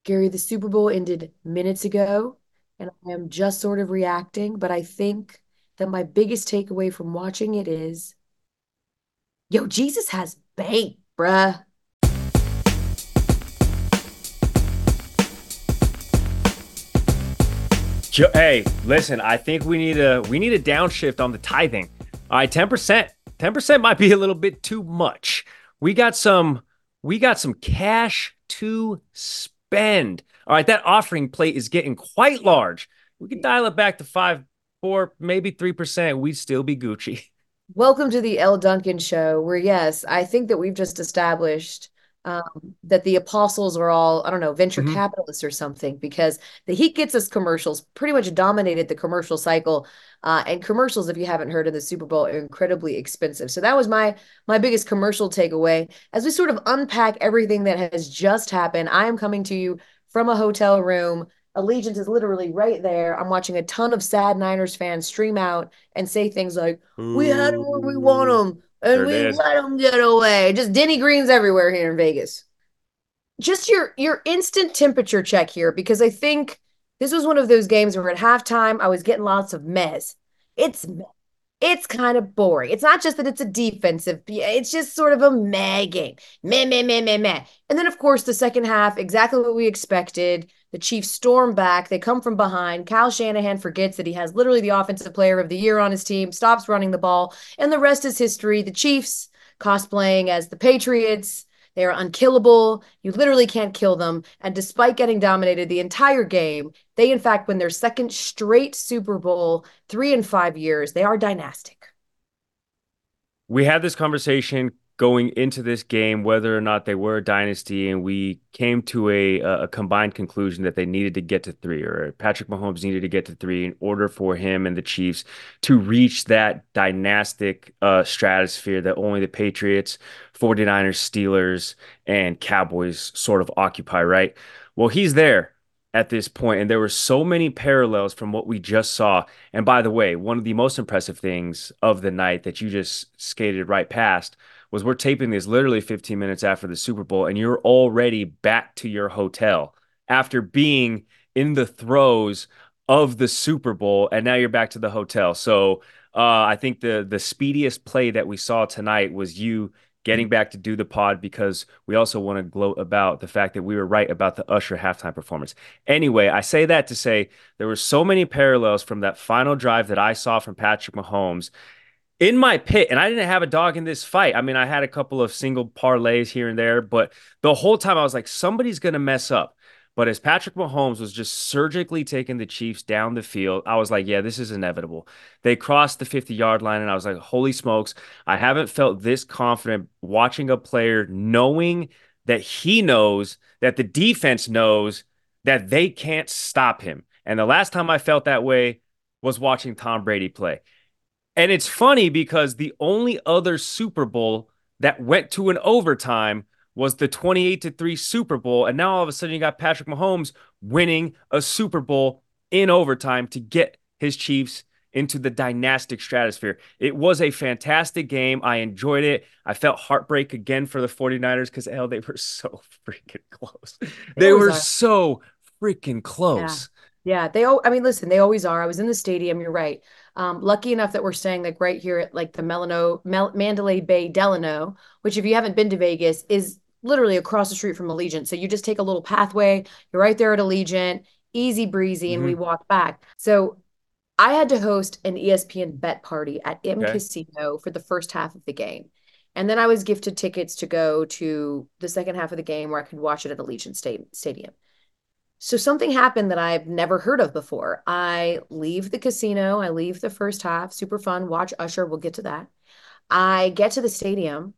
Gary, the Super Bowl ended minutes ago, and I am just sort of reacting, but I think that my biggest takeaway from watching it is, yo, Jesus has bank, bruh. Hey, listen, I think we need a downshift on the tithing. All right, 10%. 10% might be a little bit too much. We got some we got some cash to spend. All right, that offering plate is getting quite large. We could dial it back to 5, 4, maybe 3%. We'd still be Gucci. Welcome to the Elle Duncan show, where yes, I think that we've just established um, that the apostles are all, I don't know, venture Mhm. capitalists or something, because the Heat Gets Us commercials pretty much dominated the commercial cycle. And commercials, if you haven't heard of the Super Bowl, are incredibly expensive. So that was my biggest commercial takeaway. As we sort of unpack everything that has just happened, I am coming to you from a hotel room. Allegiant is literally right there. I'm watching a ton of sad Niners fans stream out and say things like, we had them where we want Ooh, them, and sure we did. let them get away. Just Denny Greens everywhere here in Vegas. Just your instant temperature check here, because I think this was one of those games where at halftime I was getting lots of mez. It's it's kind of boring. It's not just that it's a defensive, it's just sort of a meh game. Meh, meh, meh, meh, meh. And then, of course, the second half, exactly what we expected. The Chiefs storm back. They come from behind. Kyle Shanahan forgets that he has literally the offensive player of the year on his team, stops running the ball, and the rest is history. The Chiefs cosplaying as the Patriots. They are unkillable. You literally can't kill them. And despite getting dominated the entire game, they, in fact, win their second straight Super Bowl, 3 in 5 years. They are dynastic. We had this conversation going into this game whether or not they were a dynasty, and we came to a combined conclusion that they needed to get to three, or Patrick Mahomes needed to get to three in order for him and the Chiefs to reach that dynastic stratosphere that only the Patriots, 49ers, Steelers, and Cowboys sort of occupy, right? Well, he's there at this point, and there were so many parallels from what we just saw. And by the way, one of the most impressive things of the night that you just skated right past was we're taping this literally 15 minutes after the Super Bowl, and you're already back to your hotel after being in the throes of the Super Bowl, and now you're back to the hotel. So I think the speediest play that we saw tonight was you getting back to do the pod, because we also want to gloat about the fact that we were right about the Usher halftime performance. Anyway, I say that to say there were so many parallels from that final drive that I saw from Patrick Mahomes in my pit, and I didn't have a dog in this fight. I mean, I had a couple of single parlays here and there, but the whole time I was like, somebody's going to mess up. But as Patrick Mahomes was just surgically taking the Chiefs down the field, I was like, yeah, this is inevitable. They crossed the 50-yard line, and I was like, holy smokes, I haven't felt this confident watching a player knowing that he knows that the defense knows that they can't stop him. And the last time I felt that way was watching Tom Brady play. And it's funny because the only other Super Bowl that went to an overtime was the 28-3 Super Bowl. And now all of a sudden you got Patrick Mahomes winning a Super Bowl in overtime to get his Chiefs into the dynastic stratosphere. It was a fantastic game. I enjoyed it. I felt heartbreak again for the 49ers because, hell, they were so freaking close. They They always were are. so freaking Yeah. close. Yeah. I mean, listen, they always are. I was in the stadium. You're right. Lucky enough that we're staying like right here at like the Mandalay Bay Delano, which if you haven't been to Vegas is literally across the street from Allegiant. So you just take a little pathway. You're right there at Allegiant, easy breezy, and we Mm-hmm. walk back. So I had to host an ESPN bet party at M Okay. Casino for the first half of the game. And then I was gifted tickets to go to the second half of the game where I could watch it at Allegiant Stadium. So something happened that I've never heard of before. I leave the casino, I leave the first half, super fun, watch Usher, we'll get to that. I get to the stadium,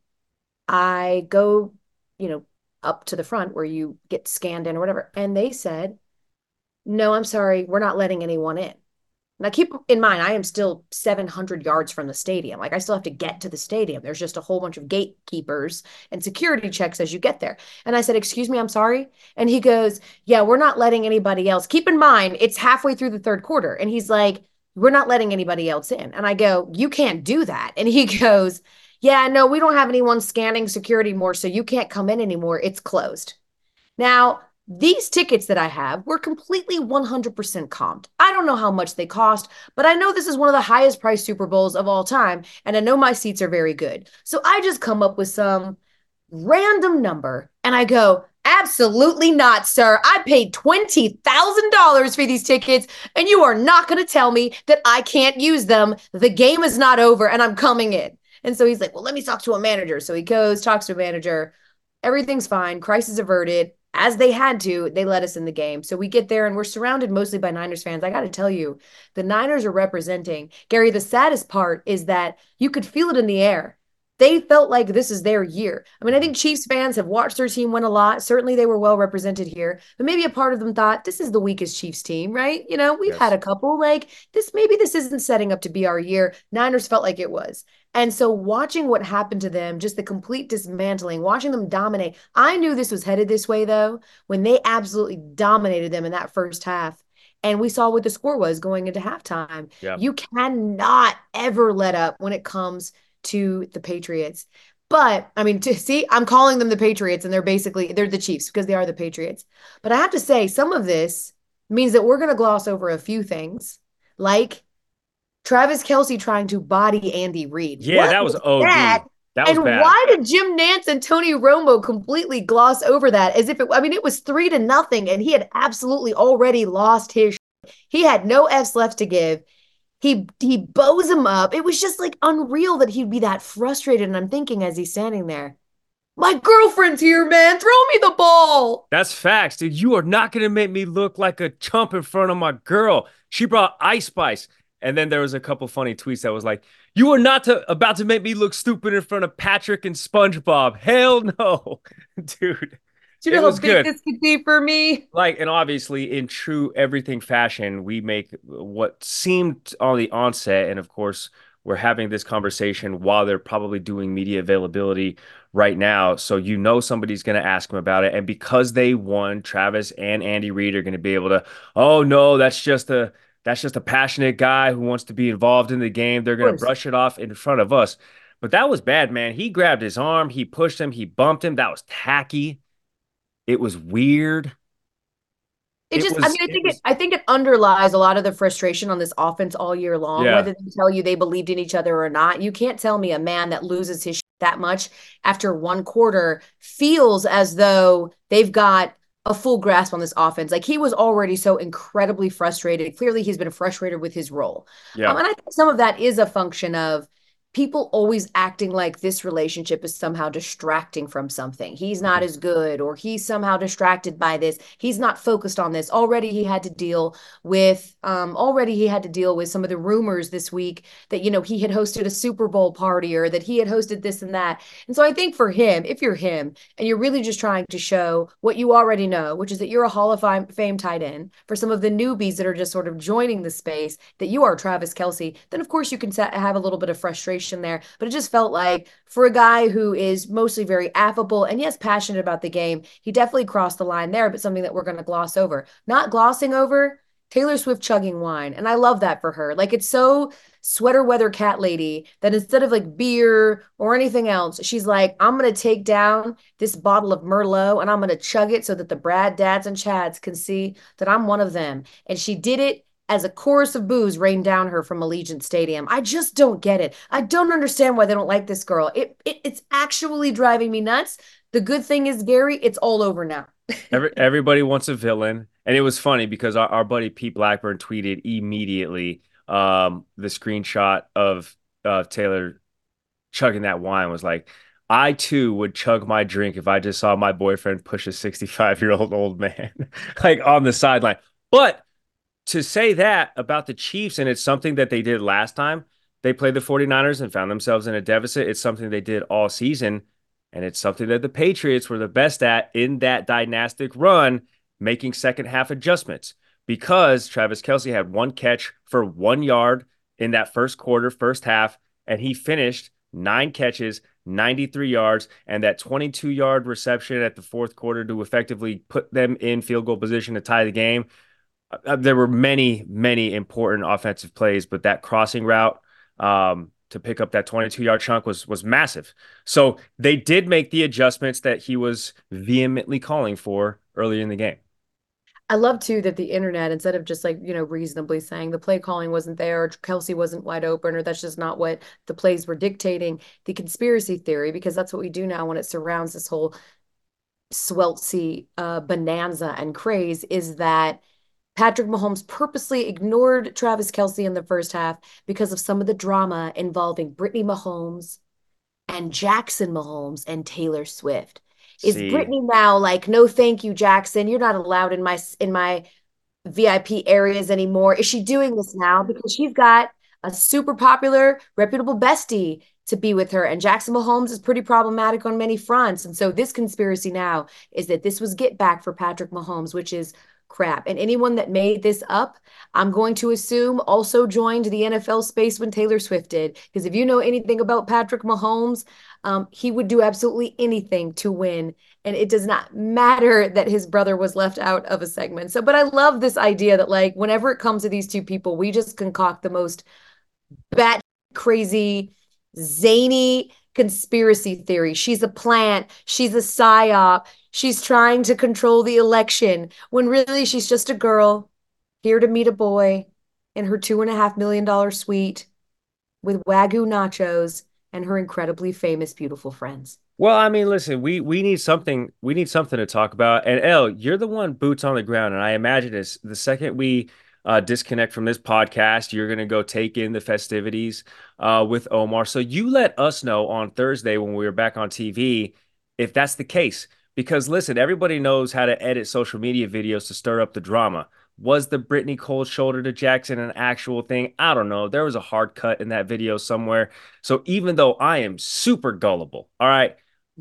I go, you know, up to the front where you get scanned in or whatever. And they said, no, I'm sorry, we're not letting anyone in. Now, keep in mind, I am still 700 yards from the stadium. Like, I still have to get to the stadium. There's just a whole bunch of gatekeepers and security checks as you get there. And I said, excuse me, I'm sorry. And he goes, yeah, we're not letting anybody else. Keep in mind, it's halfway through the third quarter. And he's like, we're not letting anybody else in. And I go, you can't do that. And he goes, yeah, no, we don't have anyone scanning security more. So you can't come in anymore. It's closed. Now, These tickets that I have were completely 100% comped. I don't know how much they cost, but I know this is one of the highest priced Super Bowls of all time, and I know my seats are very good. So I just come up with some random number and I go, absolutely not, sir. I paid $20,000 for these tickets, and you are not going to tell me that I can't use them. The game is not over, and I'm coming in. And so he's like, well, let me talk to a manager. So he goes, talks to a manager. Everything's fine. Crisis averted. As they had to, they let us in the game. So we get there and we're surrounded mostly by Niners fans. I got to tell you, the Niners are representing. Gary, the saddest part is that you could feel it in the air. They felt like this is their year. I mean, I think Chiefs fans have watched their team win a lot. Certainly they were well represented here, but maybe a part of them thought this is the weakest Chiefs team, right? You know, we've had Yes. a couple like this, maybe this isn't setting up to be our year. Niners felt like it was. And so watching what happened to them, just the complete dismantling, watching them dominate. I knew this was headed this way though, when they absolutely dominated them in that first half. And we saw what the score was going into halftime. Yeah. You cannot ever let up when it comes to the Patriots. But I mean, to see, I'm calling them the Patriots, and they're the Chiefs because they are the Patriots. But I have to say, some of this means that we're going to gloss over a few things, like Travis Kelce trying to body Andy Reid. Yeah, What that was was that? OD. That was And bad. why did Jim Nance and Tony Romo completely gloss over that as if I mean, it was 3-0, and he had absolutely already lost his. He had no F's left to give. He bows him up. It was just like unreal that he'd be that frustrated. And I'm thinking as he's standing there, my girlfriend's here, man. Throw me the ball. That's facts, dude. You are not going to make me look like a chump in front of my girl. She brought Ice Spice. And then there was a couple funny tweets that was like, you are not about to make me look stupid in front of Patrick and SpongeBob. Hell no. Dude, Do you it know how was big good. this could be for me? Like, and obviously in true everything fashion, we make what seemed on the onset. And of course, we're having this conversation while they're probably doing media availability right now. So somebody's going to ask them about it. And because they won, Travis and Andy Reid are going to be able to, oh no, that's just a passionate guy who wants to be involved in the game. They're Of going to course. brush it off in front of us. But that was bad, man. He grabbed his arm, he pushed him, he bumped him. That was tacky. It was weird. It just, I mean, It was, I think it underlies a lot of the frustration on this offense all year long, yeah. whether they tell you they believed in each other or not. You can't tell me a man that loses his that much after one quarter feels as though they've got a full grasp on this offense. Like he was already so incredibly frustrated. Clearly, he's been frustrated with his role. Yeah. And I think some of that is a function of people always acting like this relationship is somehow distracting from something. He's not Mhm. as good, or he's somehow distracted by this. He's not focused on this. Already he had to deal with some of the rumors this week that, he had hosted a Super Bowl party or that he had hosted this and that. And so I think for him, if you're him and you're really just trying to show what you already know, which is that you're a Hall of Fame tight end, for some of the newbies that are just sort of joining the space, that you are Travis Kelce, then of course you can have a little bit of frustration there. But it just felt like for a guy who is mostly very affable and yes, passionate about the game, he definitely crossed the line there, but something that we're going to gloss over. Not glossing over Taylor Swift chugging wine. And I love that for her. Like it's so sweater weather cat lady that instead of like beer or anything else, she's like, I'm going to take down this bottle of Merlot and I'm going to chug it so that the Brad dads and Chads can see that I'm one of them. And she did it as a chorus of boos rained down her from Allegiant Stadium. I just don't get it. I don't understand why they don't like this girl. It's actually driving me nuts. The good thing is, Gary, it's all over now. Everybody wants a villain. And it was funny because our buddy Pete Blackburn tweeted immediately the screenshot of Taylor chugging that wine was like, I too would chug my drink if I just saw my boyfriend push a 65-year-old old man like on the sideline. But to say that about the Chiefs, and it's something that they did last time they played the 49ers and found themselves in a deficit. It's something they did all season. And it's something that the Patriots were the best at in that dynastic run, making second half adjustments because Travis Kelce had one catch for 1 yard in that first quarter, first half, and he finished 9 catches, 93 yards, and that 22-yard reception at the fourth quarter to effectively put them in field goal position to tie the game. There were many, many important offensive plays, but that crossing route, to pick up that 22-yard chunk was massive. So they did make the adjustments that he was vehemently calling for earlier in the game. I love too that the internet, instead of just like, reasonably saying the play calling wasn't there, or Kelsey wasn't wide open, or that's just not what the plays were dictating, the conspiracy theory, because that's what we do now when it surrounds this whole sweltsy bonanza and craze, is that Patrick Mahomes purposely ignored Travis Kelsey in the first half because of some of the drama involving Brittany Mahomes and Jackson Mahomes and Taylor Swift. Is See, Brittany now like, no, thank you, Jackson. You're not allowed in my VIP areas anymore? Is she doing this now because she's got a super popular, reputable bestie to be with her? And Jackson Mahomes is pretty problematic on many fronts. And so this conspiracy now is that this was get back for Patrick Mahomes, which is crap. And anyone that made this up, I'm going to assume also joined the NFL space when Taylor Swift did. Because if you know anything about Patrick Mahomes, he would do absolutely anything to win. And it does not matter that his brother was left out of a segment. So, but I love this idea that, like, whenever it comes to these two people, we just concoct the most bat crazy, zany conspiracy theory. She's a plant. She's a psyop. She's trying to control the election when really she's just a girl here to meet a boy in her $2.5 million suite with Wagyu nachos and her incredibly famous, beautiful friends. well, I mean, listen, we need something. We need something to talk about. And Elle, you're the one boots on the ground, and I imagine this the second we disconnect from this podcast, you're gonna go take in the festivities with Omar. So you let us know on Thursday when we were back on TV if that's the case. Because listen, everybody knows how to edit social media videos to stir up the drama. Was the Brittany cold shoulder to Jackson an actual thing? I don't know. There was a hard cut in that video somewhere. So even though I am super gullible, all right,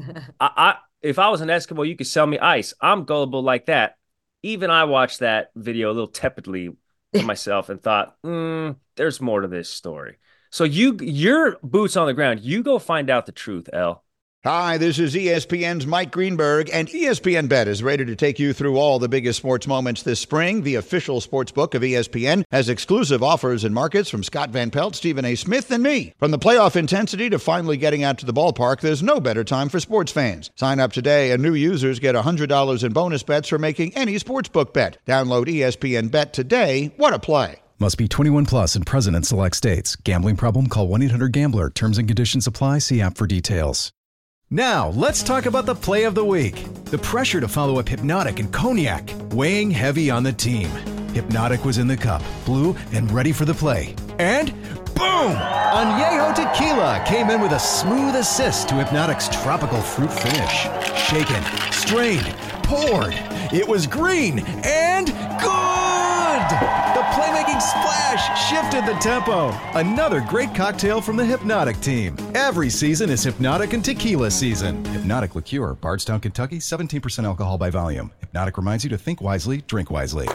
I if I was an Eskimo, you could sell me ice. I'm gullible like that. Even I watched that video a little tepidly to myself and thought, there's more to this story. So your boots on the ground. You go find out the truth, Elle. Hi, this is ESPN's Mike Greenberg, and ESPN Bet is ready to take you through all the biggest sports moments this spring. The official sports book of ESPN has exclusive offers and markets from Scott Van Pelt, Stephen A. Smith, and me. From the playoff intensity to finally getting out to the ballpark, there's no better time for sports fans. Sign up today, and new users get $100 in bonus bets for making any sportsbook bet. Download ESPN Bet today. What a play. Must be 21 plus and present in select states. Gambling problem? Call 1-800-GAMBLER. Terms and conditions apply. See app for details. Now, let's talk about the play of the week. The pressure to follow up Hypnotic and Cognac, weighing heavy on the team. Hypnotic was in the cup, blue, and ready for the play. And boom! Añejo Tequila came in with a smooth assist to Hypnotic's tropical fruit finish. Shaken, strained, poured. It was green and good! The playmaking splash shifted the tempo. Another great cocktail from the Hypnotic team. Every season is Hypnotic and Tequila season. Hypnotic Liqueur, Bardstown, Kentucky, 17% alcohol by volume. Hypnotic reminds you to think wisely, drink wisely.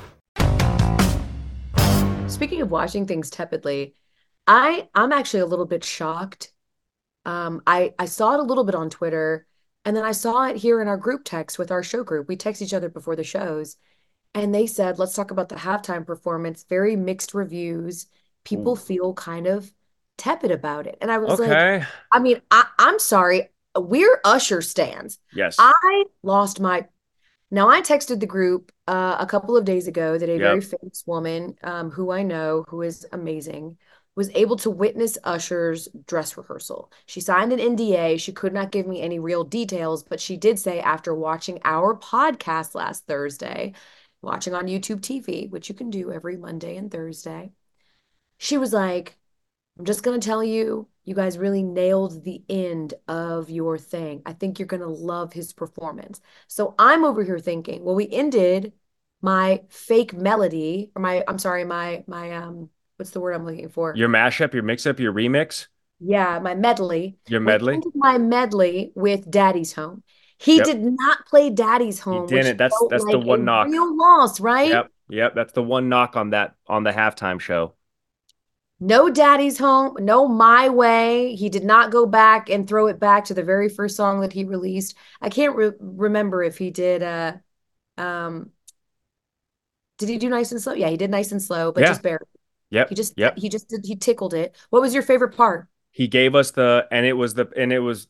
Speaking of watching things tepidly, I'm actually a little bit shocked. I saw it a little bit on Twitter, and then I saw it here in our group text with our show group. We text each other before the shows. And they said, let's talk about the halftime performance. Very mixed reviews. People feel kind of tepid about it. And I was Okay. like, I mean, I'm sorry. We're Usher stans. Yes. I lost my. Now, I texted the group a couple of days ago that a very Yep. famous woman who I know, who is amazing, was able to witness Usher's dress rehearsal. She signed an NDA. She could not give me any real details, but she did say after watching our podcast last Thursday, watching on YouTube TV, which you can do every Monday and Thursday, she was like, I'm just going to tell you, you guys really nailed the end of your thing. I think you're going to love his performance. So I'm over here thinking, well, we ended my fake melody, or I'm sorry, what's the word I'm looking for? Your mashup, your mix up, your remix, Yeah, my medley. your We medley. ended my medley with Daddy's Home. He Yep. did not play Daddy's He Home, which didn't. That's felt the like a one knock. real loss, right? Yep. That's the one knock on the halftime show. No Daddy's Home, no My Way. He did not go back and throw it back to the very first song that he released. I can't remember if he um did he do Nice and Slow? Yeah, he did Nice and Slow, but Yeah. just barely. Yep. He just Yep. he just did, he tickled it. What was your favorite part? He gave us and it was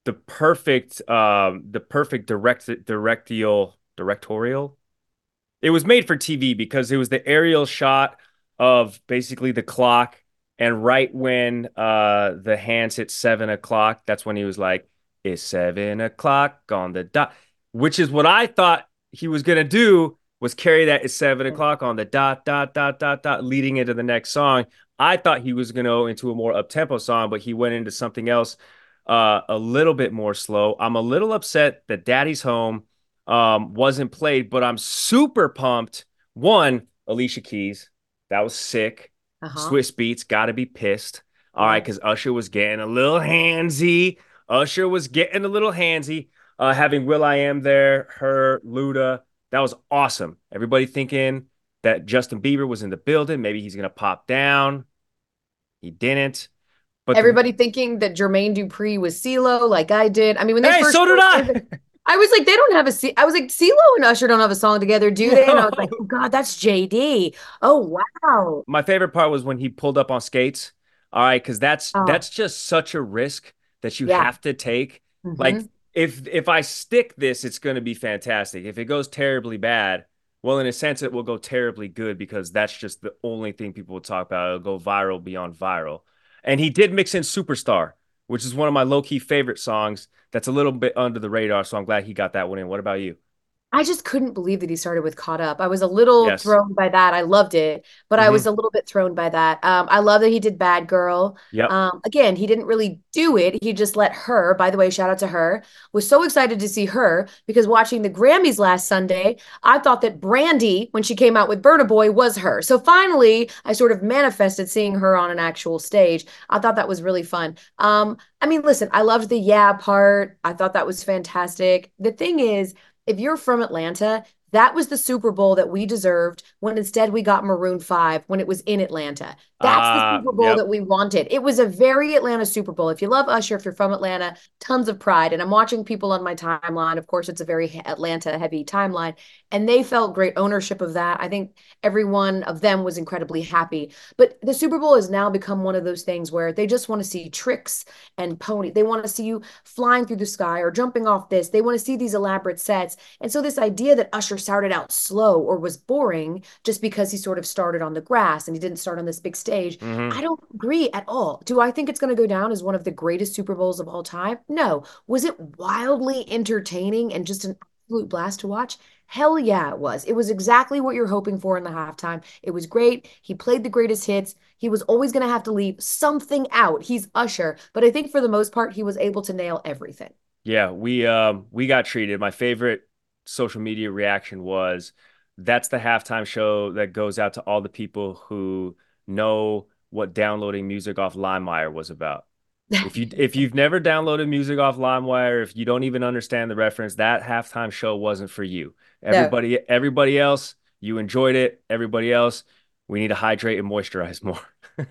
the perfect directorial. It was made for TV because it was the aerial shot of basically the clock, and right when the hands hit 7 o'clock, that's when he was like, "It's 7 o'clock on the dot," which is what I thought he was gonna do, was carry that "It's 7 o'clock on the dot dot dot dot dot," leading into the next song. I thought he was gonna go into a more up-tempo song, but he went into something else a little bit more slow. I'm a little upset that Daddy's Home wasn't played, but I'm super pumped. One, Alicia Keys, that was sick. Uh-huh. Swiss Beats, gotta be pissed. All right, Yeah. because Usher was getting a little handsy. Usher was getting a little handsy. Having will.i.am there, her, Luda, that was awesome. Everybody thinking that Justin Bieber was in the building. Maybe he's gonna pop down. He didn't. But Everybody thinking that Jermaine Dupri was CeeLo, like I did. I mean, when they hey, first so did I. I was like, they don't have I was like, CeeLo and Usher don't have a song together, do they? And I was like, oh God, that's JD. Oh wow. My favorite part was when he pulled up on skates. All right, because that's Oh that's just such a risk that you yeah. have to take. Like Hmm. if I stick this, it's going to be fantastic. If it goes terribly bad, well, in a sense, it will go terribly good because that's just the only thing people will talk about. It'll go viral beyond viral. And he did mix in Superstar, which is one of my low-key favorite songs. That's a little bit under the radar, so I'm glad he got that one in. What about you? I just couldn't believe that he started with Caught Up. I was a little Yes. thrown by that. I loved it, but I Hmm. was a little bit thrown by that. I love that he did Bad Girl. Yep. Again, he didn't really do it. He just let her, by the way, shout out to her, was so excited to see her because watching the Grammys last Sunday, I thought that Brandy, when she came out with Burna Boy, was her. So finally, I sort of manifested seeing her on an actual stage. I thought that was really fun. I mean, listen, I loved the yeah part. I thought that was fantastic. The thing is, if you're from Atlanta, that was the Super Bowl that we deserved when instead we got Maroon 5 when it was in Atlanta. That's the Super Bowl Yep. that we wanted. It was a very Atlanta Super Bowl. If you love Usher, if you're from Atlanta, tons of pride. And I'm watching people on my timeline. Of course, it's a very Atlanta heavy timeline. And they felt great ownership of that. I think every one of them was incredibly happy. But the Super Bowl has now become one of those things where they just want to see tricks and pony. They want to see you flying through the sky or jumping off this. They want to see these elaborate sets. And so this idea that Usher started out slow or was boring just because he sort of started on the grass and he didn't start on this big stage, Hmm. I don't agree at all. Do I think it's going to go down as one of the greatest Super Bowls of all time? No. Was it wildly entertaining and just an absolute blast to watch? Hell yeah, it was. It was exactly what you're hoping for in the halftime. It was great. He played the greatest hits. He was always going to have to leave something out. He's Usher, but I think for the most part, he was able to nail everything. Yeah, we got treated. My favorite social media reaction was that's the halftime show that goes out to all the people who know what downloading music off LimeWire was about. If you've never downloaded music off LimeWire, if you don't even understand the reference, that halftime show wasn't for you. No. Everybody else, you enjoyed it. Everybody else, we need to hydrate and moisturize more.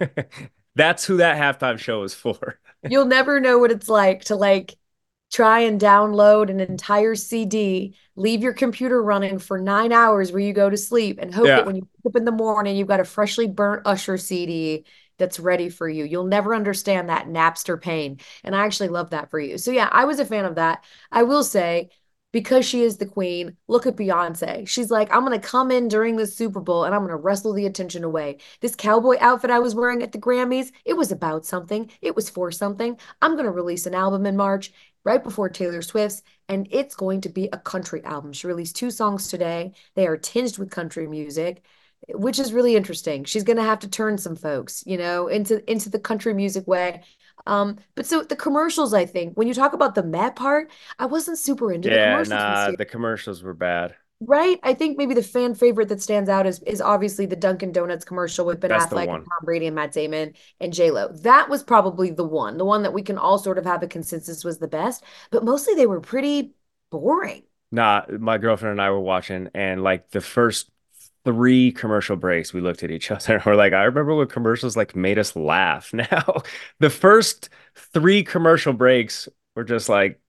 That's who that halftime show is for. You'll never know what it's like to try and download an entire CD, leave your computer running for 9 hours where you go to sleep, and hope that Yeah. when you wake up in the morning, you've got a freshly burnt Usher CD that's ready for you. You'll never understand that Napster pain. And I actually love that for you. So, yeah, I was a fan of that. I will say, because she is the queen, look at Beyonce. She's like, I'm going to come in during the Super Bowl and I'm going to wrestle the attention away. This cowboy outfit I was wearing at the Grammys, it was about something, it was for something. I'm going to release an album in March right before Taylor Swift's, and it's going to be a country album. She released two songs today. They are tinged with country music, which is really interesting. She's going to have to turn some folks, into the country music way. But so the commercials, I think, when you talk about the Met part, I wasn't super into the Yeah, commercials this nah, year. the commercials were bad. Right? I think maybe the fan favorite that stands out is obviously the Dunkin' Donuts commercial with Ben That's the Affleck and one. Tom Brady and Matt Damon and J-Lo. That was probably the one that we can all sort of have a consensus was the best, but mostly they were pretty boring. Nah, my girlfriend and I were watching, and like the first three commercial breaks, we looked at each other and we're like, I remember when commercials like made us laugh. Now, the first three commercial breaks were just like,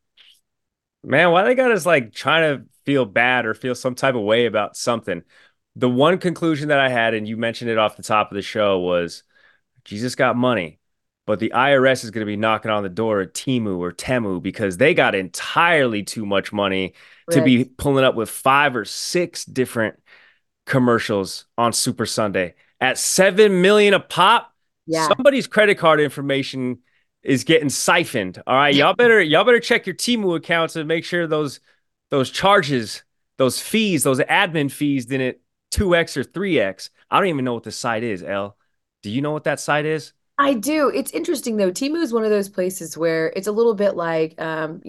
man, why they got us like trying to feel bad or feel some type of way about something? The one conclusion that I had, and you mentioned it off the top of the show, was Jesus got money, but the IRS is going to be knocking on the door at Temu or Temu because they got entirely too much money to Right. be pulling up with 5 or 6 different commercials on Super Sunday at 7 million a pop. Yeah. Somebody's credit card information is getting siphoned. All right, y'all better check your Temu accounts and make sure those charges, those fees, those admin fees didn't 2x or 3x. I don't even know what the site is, L. Do you know what that site is? I do. It's interesting though. Temu is one of those places where it's a little bit like,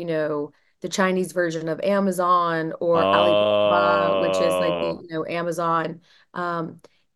the Chinese version of Amazon or Alibaba, which is like the, Oh, Amazon. Um,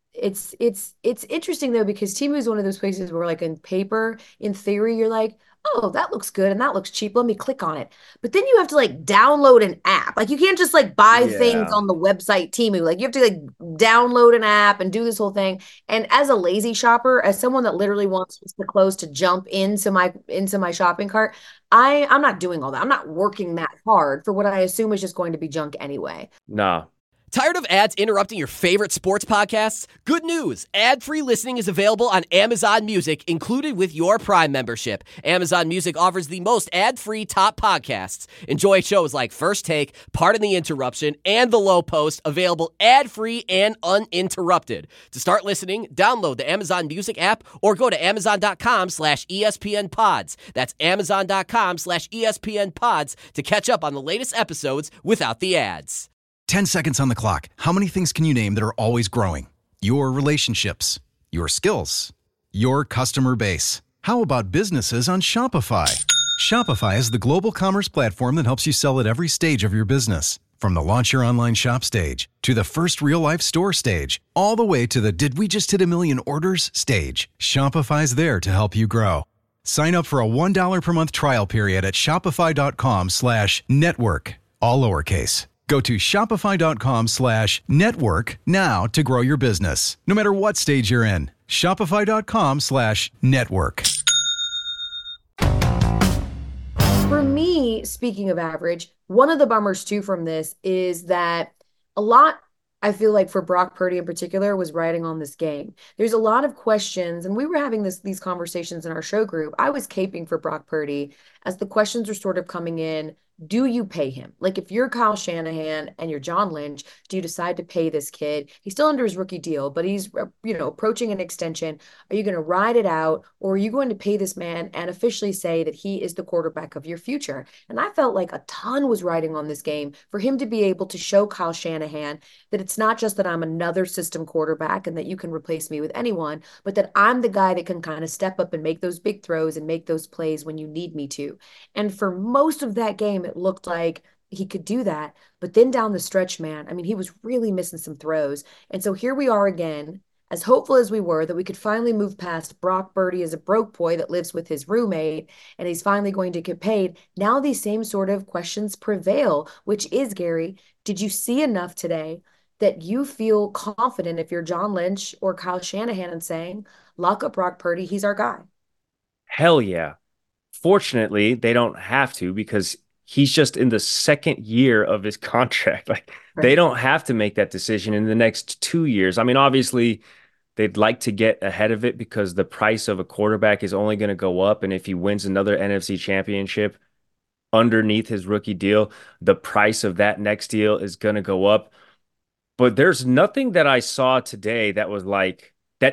it's interesting though because Temu is one of those places where like in paper, in theory, you're like, oh, that looks good and that looks cheap. Let me click on it. But then you have to like download an app. Like you can't just like buy things yeah. on the website Temu. Like you have to like download an app and do this whole thing. And as a lazy shopper, as someone that literally wants just the clothes to jump into my shopping cart, I'm not doing all that. I'm not working that hard for what I assume is just going to be junk anyway. Nah. Tired of ads interrupting your favorite sports podcasts? Good news! Ad-free listening is available on Amazon Music, included with your Prime membership. Amazon Music offers the most ad-free top podcasts. Enjoy shows like First Take, Pardon the Interruption, and The Low Post, available ad-free and uninterrupted. To start listening, download the Amazon Music app or go to amazon.com/ESPN Pods. That's amazon.com/ESPN Pods to catch up on the latest episodes without the ads. 10 seconds on the clock. How many things can you name that are always growing? Your relationships, your skills, your customer base. How about businesses on Shopify? Shopify is the global commerce platform that helps you sell at every stage of your business. From the launch your online shop stage to the first real-life store stage, all the way to the did we just hit a million orders stage. Shopify's there to help you grow. Sign up for a $1 per month trial period at shopify.com/network, all lowercase. Go to shopify.com/network now to grow your business, no matter what stage you're in. Shopify.com/network. For me, speaking of average, one of the bummers too from this is that a lot, I feel like for Brock Purdy in particular, was riding on this game. There's a lot of questions, and we were having these conversations in our show group. I was caping for Brock Purdy as the questions were sort of coming in. Do you pay him? Like if you're Kyle Shanahan and you're John Lynch, do you decide to pay this kid? He's still under his rookie deal, but he's approaching an extension. Are you going to ride it out, or are you going to pay this man and officially say that he is the quarterback of your future? And I felt like a ton was riding on this game for him to be able to show Kyle Shanahan that it's not just that I'm another system quarterback and that you can replace me with anyone, but that I'm the guy that can kind of step up and make those big throws and make those plays when you need me to. And for most of that game, it looked like he could do that. But then down the stretch, man, I mean, he was really missing some throws. And so here we are again, as hopeful as we were that we could finally move past Brock Purdy as a broke boy that lives with his roommate and he's finally going to get paid. Now these same sort of questions prevail, which is, Gary, did you see enough today that you feel confident if you're John Lynch or Kyle Shanahan and saying, lock up Brock Purdy, he's our guy? Hell yeah. Fortunately, they don't have to because he's just in the second year of his contract. Like they Right. don't have to make that decision in the next 2 years. I mean, obviously, they'd like to get ahead of it because the price of a quarterback is only going to go up. And if he wins another NFC championship underneath his rookie deal, the price of that next deal is going to go up. But there's nothing that I saw today that was like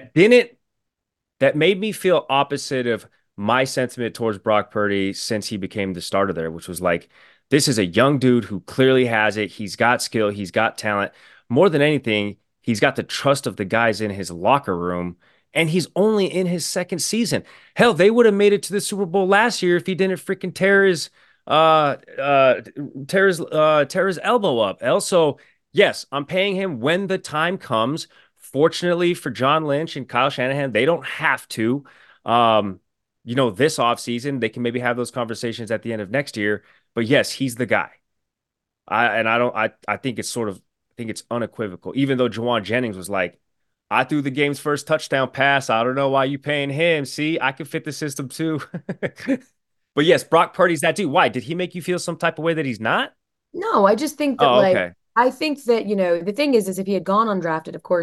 that made me feel opposite of my sentiment towards Brock Purdy since he became the starter there, which was like, this is a young dude who clearly has it. He's got skill. He's got talent. More than anything, he's got the trust of the guys in his locker room, and he's only in his second season. Hell, they would have made it to the Super Bowl last year if he didn't freaking tear his elbow up. Also, yes, I'm paying him when the time comes. Fortunately for John Lynch and Kyle Shanahan, they don't have to. This offseason, they can maybe have those conversations at the end of next year. But yes, he's the guy. I think it's unequivocal. Even though Juwan Jennings was like, I threw the game's first touchdown pass. I don't know why you paying him. See, I can fit the system too. But yes, Brock Purdy's that dude. Why? Did he make you feel some type of way that he's not? No, I just think that Oh, okay. I think that, the thing is if he had gone undrafted, of course,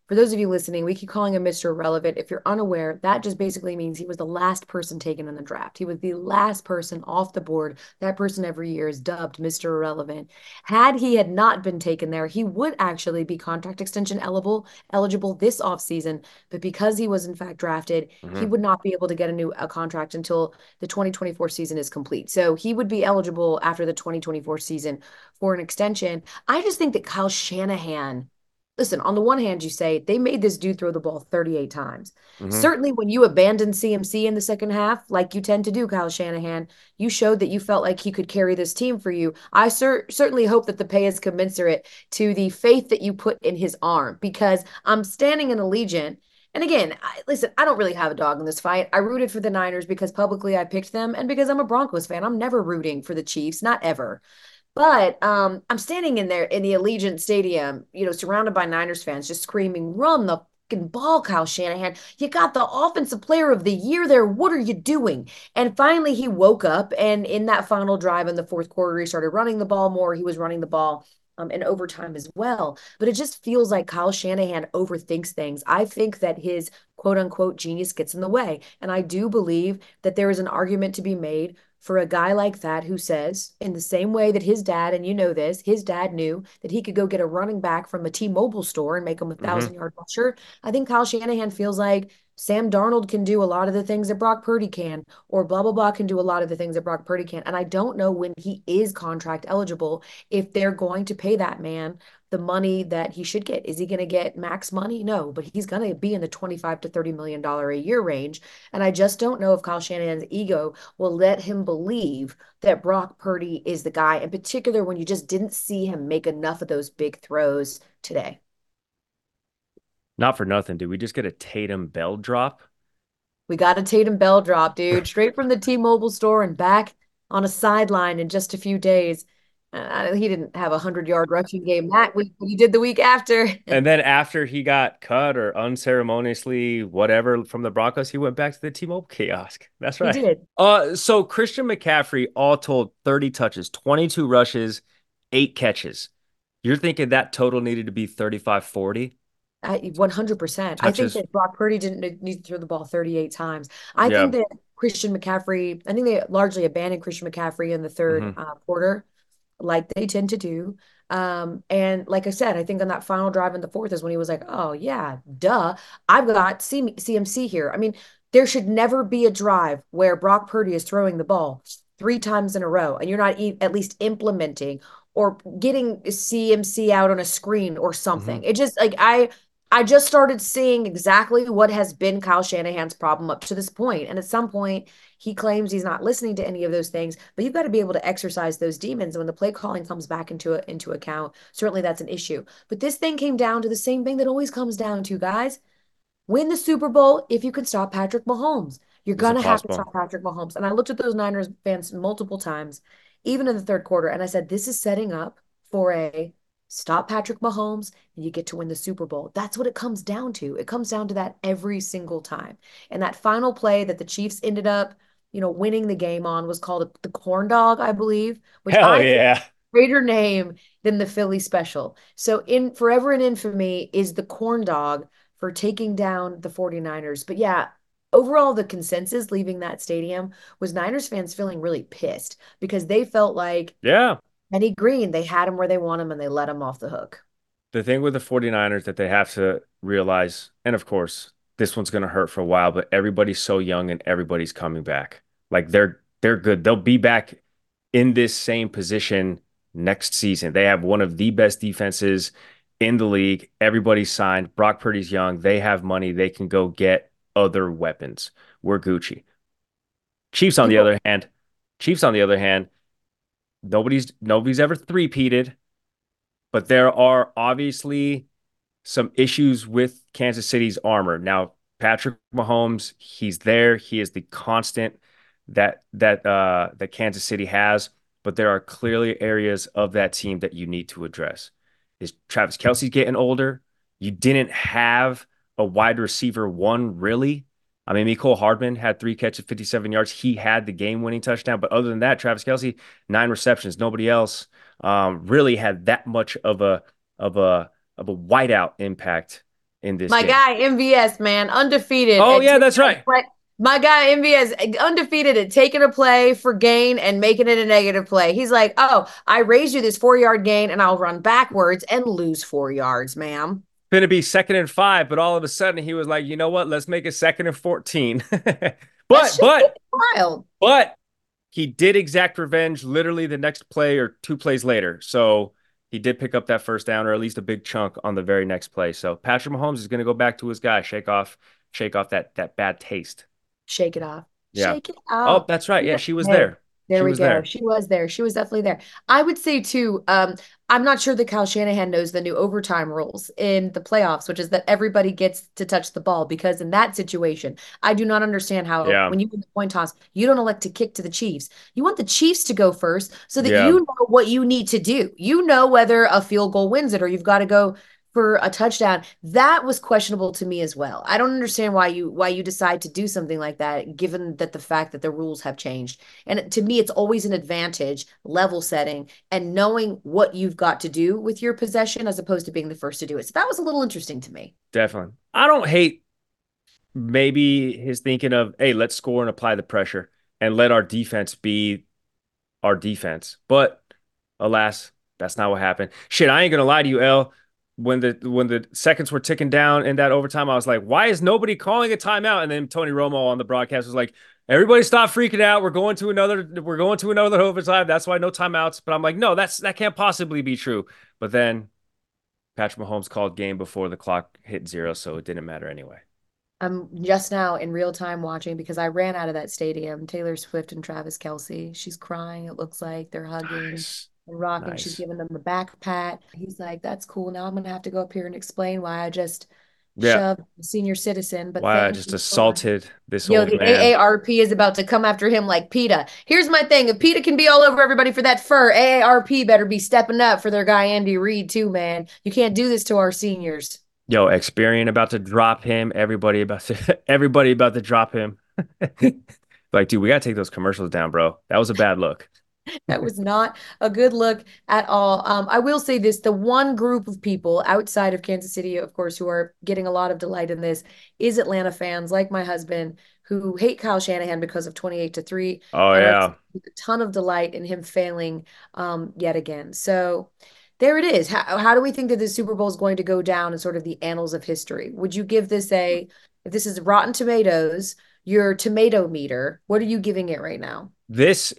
For those of you listening, we keep calling him Mr. Irrelevant. If you're unaware, that just basically means he was the last person taken in the draft. He was the last person off the board. That person every year is dubbed Mr. Irrelevant. Had he had not been taken there, he would actually be contract extension eligible this offseason. But because he was in fact drafted, he would not be able to get a contract until the 2024 season is complete. So he would be eligible after the 2024 season for an extension. I just think that Kyle Shanahan, listen, on the one hand, you say they made this dude throw the ball 38 times. Certainly, when you abandoned CMC in the second half, like you tend to do, Kyle Shanahan, you showed that you felt like he could carry this team for you. I certainly hope that the pay is commensurate to the faith that you put in his arm, because I'm standing in Allegiant. And again, listen, I don't really have a dog in this fight. I rooted for the Niners because publicly I picked them, and because I'm a Broncos fan. I'm never rooting for the Chiefs, not ever. But I'm standing in there in the Allegiant Stadium, surrounded by Niners fans, just screaming, "Run the fucking ball, Kyle Shanahan. You got the offensive player of the year there. What are you doing?" And finally, he woke up. And in that final drive in the fourth quarter, he started running the ball more. He was running the ball in overtime as well. But it just feels like Kyle Shanahan overthinks things. I think that his quote unquote genius gets in the way. And I do believe that there is an argument to be made for a guy like that who says, in the same way that his dad, and you know this, his dad knew that he could go get a running back from a T-Mobile store and make him a 1,000-yard rusher. I think Kyle Shanahan feels like Sam Darnold can do a lot of the things that Brock Purdy can, or blah, blah, blah can do a lot of the things that Brock Purdy can. And I don't know when he is contract eligible if they're going to pay that man the money that he should get. Is he going to get max money? No, but he's going to be in the $25 to $30 million a year range. And I just don't know if Kyle Shanahan's ego will let him believe that Brock Purdy is the guy, in particular when you just didn't see him make enough of those big throws today. Not for nothing, did we just get a Tatum Bell drop? We got a Tatum Bell drop, dude, straight from the T-Mobile store and back on a sideline in just a few days. He didn't have a 100-yard rushing game that week, but he did the week after. And then after he got cut or unceremoniously whatever from the Broncos, he went back to the T-Mobile kiosk. That's right. He did. So Christian McCaffrey all told 30 touches, 22 rushes, 8 catches. You're thinking that total needed to be 35-40? 100%. I think that Brock Purdy didn't need to throw the ball 38 times. I think that Christian McCaffrey, I think they largely abandoned Christian McCaffrey in the third quarter, like they tend to do. And like I said, I think on that final drive in the fourth is when he was like, "Oh yeah, duh, I've got CMC here." I mean, there should never be a drive where Brock Purdy is throwing the ball 3 times in a row and you're not at least implementing or getting CMC out on a screen or something. It just like I just started seeing exactly what has been Kyle Shanahan's problem up to this point. And at some point, he claims he's not listening to any of those things, but you've got to be able to exercise those demons. When the play calling comes back into account, certainly that's an issue. But this thing came down to the same thing that always comes down to, guys. Win the Super Bowl if you can stop Patrick Mahomes. You're going to have to stop Patrick Mahomes. And I looked at those Niners fans multiple times, even in the third quarter, and I said, this is setting up for a stop Patrick Mahomes and you get to win the Super Bowl. That's what it comes down to. It comes down to that every single time. And that final play that the Chiefs ended up, winning the game on was called the corn dog, I believe, which Hell yeah. Greater name than the Philly special. So forever in infamy is the corn dog for taking down the 49ers. But yeah, overall, the consensus leaving that stadium was Niners fans feeling really pissed because they felt like Eddie Green, they had him where they want him and they let him off the hook. The thing with the 49ers that they have to realize, and of course, this one's going to hurt for a while, but everybody's so young and everybody's coming back. Like they're good. They'll be back in this same position next season. They have one of the best defenses in the league. Everybody's signed. Brock Purdy's young. They have money. They can go get other weapons. We're Gucci. Chiefs on the other hand, nobody's ever three-peated, but there are obviously some issues with Kansas City's armor. Now, Patrick Mahomes, he's there. He is the constant that Kansas City has, but there are clearly areas of that team that you need to address. Is Travis Kelce getting older? You didn't have a wide receiver one, really. I mean, Mecole Hardman had 3 catches, 57 yards. He had the game-winning touchdown. But other than that, Travis Kelce, 9 receptions. Nobody else really had that much of a whiteout impact in this My game. guy MVS, man, undefeated. Oh, At yeah, taking that's right. a play. My guy MVS, undefeated at taking a play for gain and making it a negative play. He's like, oh, I raised you this 4-yard gain and I'll run backwards and lose 4 yards, ma'am. Going to be 2nd and 5, but all of a sudden he was like, you know what? Let's make it 2nd and 14. That's just but wild. he did exact revenge literally the next play or 2 plays later. So he did pick up that first down, or at least a big chunk on the very next play. So Patrick Mahomes is going to go back to his guy, shake off that bad taste. Shake it off. Yeah. Shake it Oh, off. that's right. Yeah, she was Hey, there. there She we was go. there. She was there. She was definitely there. I would say too, I'm not sure that Kyle Shanahan knows the new overtime rules in the playoffs, which is that everybody gets to touch the ball, because in that situation, I do not understand how Yeah. when you win the coin toss, you don't elect to kick to the Chiefs. You want the Chiefs to go first so that Yeah. you know what you need to do. You know whether a field goal wins it or you've got to go for a touchdown. That was questionable to me as well. I don't understand why you decide to do something like that, given that the fact that the rules have changed. And to me, it's always an advantage, level setting, and knowing what you've got to do with your possession as opposed to being the first to do it. So that was a little interesting to me. Definitely. I don't hate maybe his thinking of, hey, let's score and apply the pressure and let our defense be our defense. But alas, that's not what happened. Shit, I ain't gonna lie to you, L. When the seconds were ticking down in that overtime, I was like, why is nobody calling a timeout? And then Tony Romo on the broadcast was like, everybody stop freaking out. We're going to another overtime. That's why no timeouts. But I'm like, no, that can't possibly be true. But then Patrick Mahomes called game before the clock hit 0, so it didn't matter anyway. I'm just now in real time watching because I ran out of that stadium. Taylor Swift and Travis Kelce. She's crying. It looks like they're hugging Nice. and rocking. Nice. She's giving them a back pat. He's like, "That's cool. Now I'm gonna have to go up here and explain why I just Yeah. shoved a senior citizen." But Why I thank just you so much. assaulted this Yo, old the man. AARP is about to come after him like PETA. Here's my thing. If PETA can be all over everybody for that fur, AARP better be stepping up for their guy Andy Reid too, man. You can't do this to our seniors. Yo, Experian about to drop him. Everybody about to drop him. Like, dude, we gotta take those commercials down, bro. That was a bad look. That was not a good look at all. I will say this, the one group of people outside of Kansas City, of course, who are getting a lot of delight in this is Atlanta fans like my husband who hate Kyle Shanahan because of 28-3 Oh and are yeah. taking a ton of delight in him failing yet again. So there it is. How do we think that the Super Bowl is going to go down in sort of the annals of history? Would you give this if this is Rotten Tomatoes, your tomato meter, what are you giving it right now? This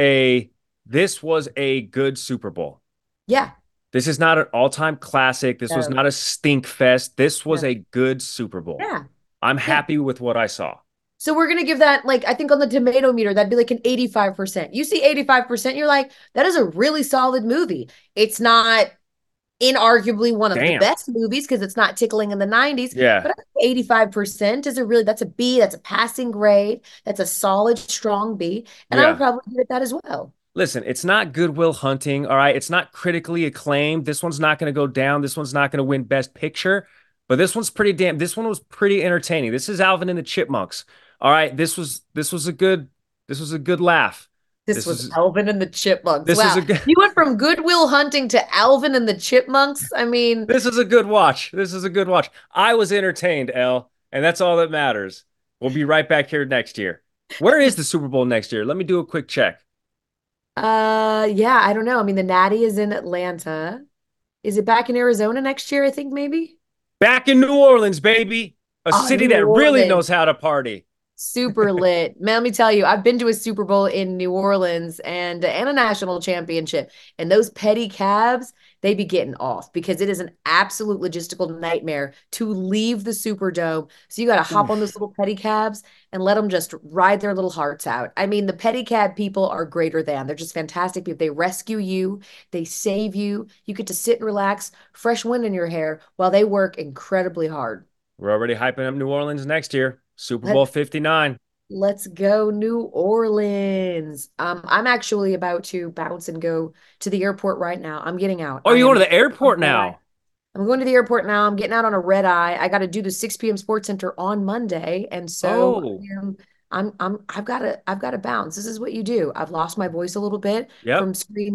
was a good Super Bowl. Yeah. This is not an all-time classic. This was No. not a stink fest. This was No. a good Super Bowl. Yeah. I'm happy with what I saw. So we're going to give that, like, I think on the tomato meter, that'd be like an 85%. You see 85%, you're like, that is a really solid movie. It's not inarguably one of the Damn. best movies because it's not tickling in the 90s. Yeah. But I think 85% is that's a B, that's a passing grade, that's a solid, strong B. And I Yeah. would probably give it that as well. Listen, it's not Good Will Hunting, all right? It's not critically acclaimed. This one's not going to go down. This one's not going to win Best Picture, but this one was pretty entertaining. This is Alvin and the Chipmunks. All right, this was a good laugh. This was Alvin and the Chipmunks. This Wow. is a good You went from Good Will Hunting to Alvin and the Chipmunks. I mean, This is a good watch. I was entertained, Elle, and that's all that matters. We'll be right back here next year. Where is the Super Bowl next year? Let me do a quick check. yeah, I don't know. I mean, the Natty is in Atlanta. Is it back in Arizona next year? I think maybe. Back in New Orleans, baby. A city New that really Orleans. knows how to party. Super lit. Man, let me tell you, I've been to a Super Bowl in New Orleans and a national championship. And those petty cabs, they be getting off because it is an absolute logistical nightmare to leave the Superdome. So you got to hop on those little petty cabs and let them just ride their little hearts out. I mean, the pedicab people are greater than. They're just fantastic people. They rescue you. They save you. You get to sit and relax, fresh wind in your hair while they work incredibly hard. We're already hyping up New Orleans next year. Super Bowl 59. Let's go New Orleans. I'm actually about to bounce and go to the airport right now. I'm getting out. Oh, you're going to the airport now? I'm going to the airport now. I'm getting out on a red eye. I got to do the 6 p.m. Sports Center on Monday, and so I've got to bounce. This is what you do. I've lost my voice a little bit from screaming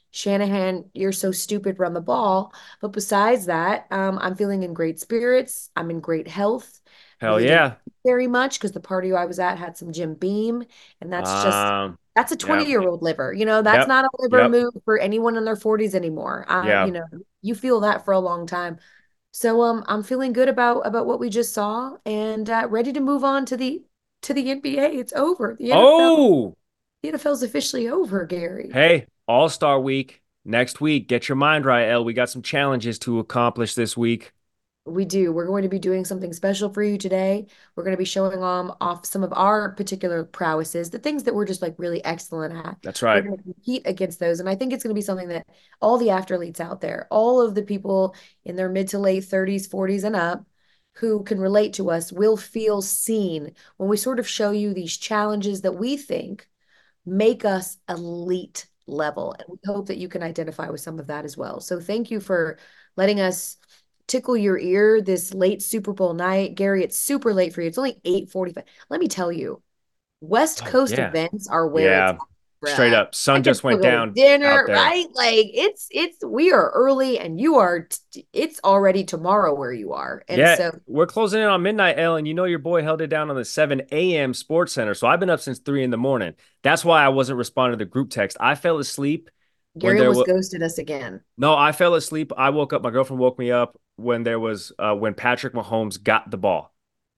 Shanahan, you're so stupid, run the ball. But besides that, I'm feeling in great spirits. I'm in great health. Hell Really didn't yeah. eat very much because the party I was at had some Jim Beam, and that's a Yeah. 20-year-old liver. That's Yep. not a liver Yep. move for anyone in their 40s anymore. Yeah. You feel that for a long time. So I'm feeling good about what we just saw and ready to move on to the NBA. It's over. Oh, The NFL's officially over, Gary. hey, All-Star Week next week. Get your mind right, El. We got some challenges to accomplish this week. We do. We're going to be doing something special for you today. We're going to be showing off some of our particular prowesses, the things that we're just like really excellent at. That's We're right. going to compete against those. And I think it's going to be something that all the athletes out there, all of the people in their mid to late 30s, 40s, and up who can relate to us will feel seen when we sort of show you these challenges that we think make us elite level. And we hope that you can identify with some of that as well. So thank you for letting us tickle your ear this late Super Bowl night. Gary, it's super late for you. It's only 8:45. Let me tell you, West Oh, Coast yeah. events are where it's Yeah. at, Straight bruh. up. Sun I can just still went go to down out dinner, there. right? Like we are early and it's already tomorrow where you are. And Yeah, so we're closing in on midnight, Ellen. You know your boy held it down on the 7 a.m. Sports Center. So I've been up since 3 in the morning. That's why I wasn't responding to the group text. I fell asleep when Gary there almost was ghosted us again. no, I fell asleep. I woke up. My girlfriend woke me up when there was when Patrick Mahomes got the ball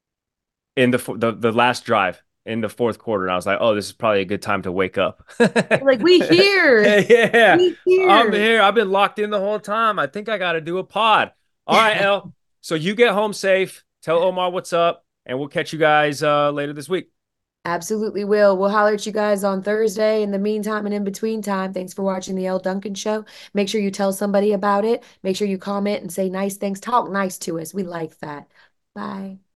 in the last drive in the fourth quarter. And I was like, oh, this is probably a good time to wake up. Like, we here. Yeah, We I'm here. here. I've been locked in the whole time. I think I got to do a pod. All right, El. So you get home safe. Tell Omar what's up, and we'll catch you guys later this week. Absolutely will. We'll holler at you guys on Thursday. In the meantime and in between time, thanks for watching the Elle Duncan Show. Make sure you tell somebody about it. Make sure you comment and say nice things. Talk nice to us. We like that. Bye.